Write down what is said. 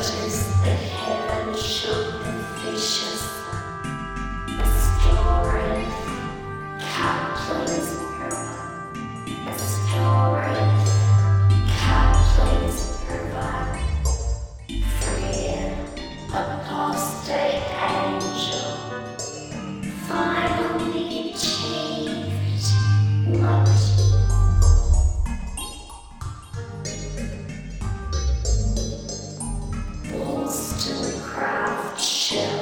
is the heaven shop vicious, restoring Kaplan's restoring Kaplan's freeing apostate angel, finally achieved what Wollstonecraft shall